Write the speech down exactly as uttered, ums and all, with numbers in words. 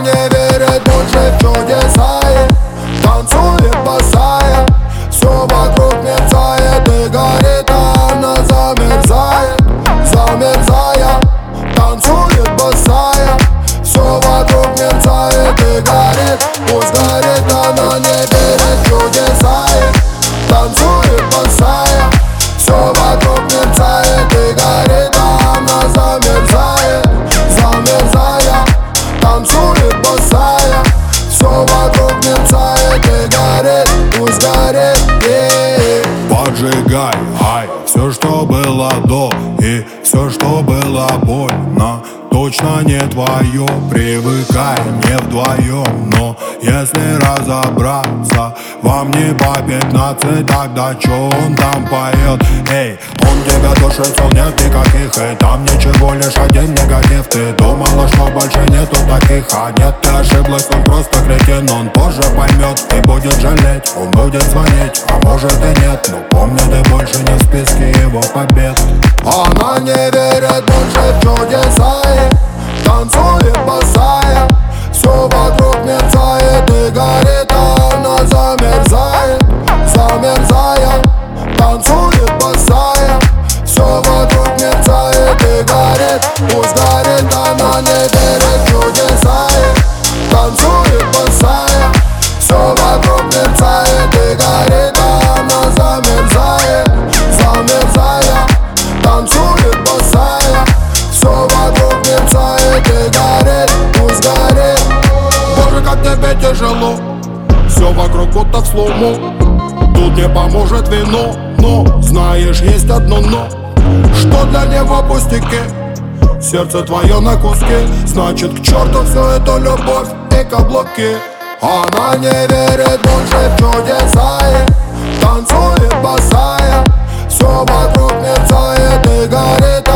не верит больше в чудеса и танцует босая. Все вокруг мерцает и горит, а она замерзает, замерзая. Танцует босая. Все вокруг мерцает и горит, пусть горит, она не верит в чудеса и танцует босая. Все вокруг мерцает и горит, а она замерзает, замерзая. Танцует босая. Все вокруг мерцает и горит, пусть горит, yeah. Поджигай, ай, все, что было до, и все, что было больно, точно не твое. Привыкай, не вдвоем, но если разобраться, вам не по пятнадцать, тогда чё он там поет? Эй, он тебя душит, сил нет никаких, и там ничего, лишь один негатив. Ты думала, что больше нету таких, а нет, ты ошиблась, он просто кретин. Он позже поймет и будет жалеть, он будет звонить, а может и нет, но помни, ты больше не в списке его побед. Она не верит больше в чудеса и танцует босая. Все вокруг мерцает и горит, а она замерзает, замерзая. Танцует босая. Все вокруг мерцает и горит, пусть горит, она не верит в чудеса и танцует босая. Все вокруг мерцает и горит, а она замерзает, замерзая. Танцует босая. Все вокруг мерцает и горит, пусть горит. Боже, как тебе тяжело, все вокруг будто в слому. Тут не поможет вино, но знаешь, есть одно но, что для него пустяки. Сердце твое на куски, значит к черту все это любовь и каблуки. Она не верит больше в чудеса и танцует босая. Все вокруг мерцает и горит,